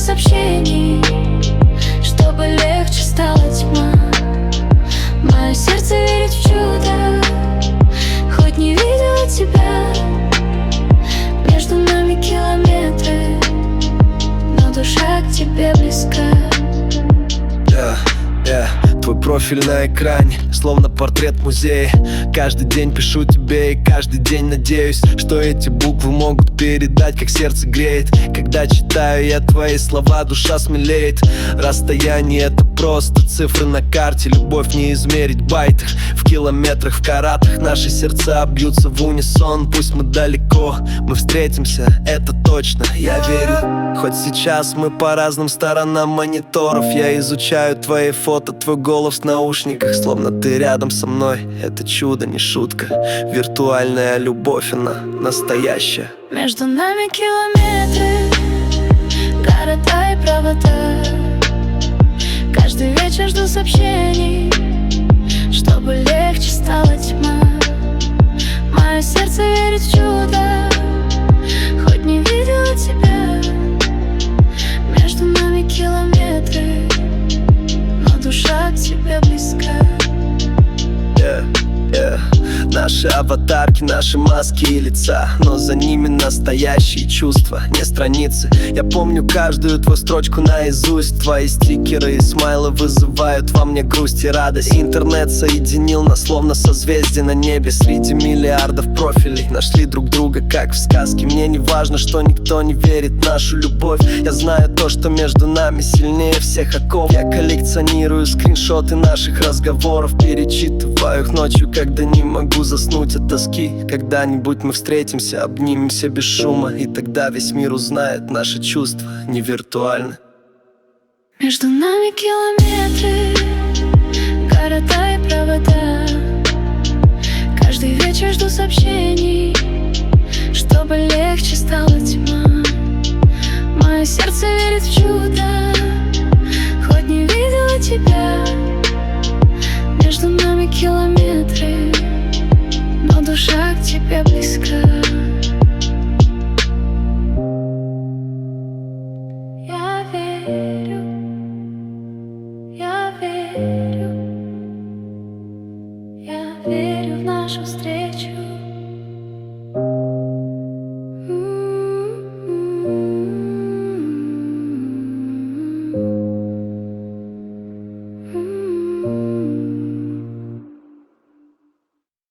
сообщений, чтобы легче стала тьма. Мое сердце верит в чудо, хоть не видела тебя. Между нами километры, но душа к тебе близка. Твой профиль на экране, словно портрет музея. Каждый день пишу тебе и каждый день надеюсь, что эти буквы могут передать, как сердце греет. Когда читаю я твои слова, душа смелеет. Расстояние — это просто цифры на карте. Любовь не измерить в байтах, в километрах, в каратах. Наши сердца бьются в унисон. Пусть мы далеко, мы встретимся, это точно, я верю. Хоть сейчас мы по разным сторонам мониторов, я изучаю твои фото, твой голос в наушниках. Словно ты рядом со мной, это чудо, не шутка. Виртуальная любовь, она настоящая. Между нами километры, города и провода. Каждый вечер жду сообщений, чтобы легче стала тьма. Мое сердце верит в чудо, хоть не видела тебя. Между нами километры, но душа к тебе близка. Наши аватарки, наши маски и лица, но за ними настоящие чувства, не страницы. Я помню каждую твою строчку наизусть. Твои стикеры и смайлы вызывают во мне грусть и радость. Интернет соединил нас, словно созвездие на небе. Среди миллиардов профилей нашли друг друга, как в сказке. Мне не важно, что никто не верит в нашу любовь. Я знаю то, что между нами сильнее всех оков. Я коллекционирую скриншоты наших разговоров, перечитываю их ночью, когда не могу заснуть от тоски. Когда-нибудь мы встретимся, обнимемся без шума, и тогда весь мир узнает, наши чувства не виртуальны. Между нами километры, города и провода. Каждый вечер жду сообщений, чтобы легче стала тьма. Мое сердце верит в чудо, хоть не видела тебя. Между нами километры, но душа к тебе близка.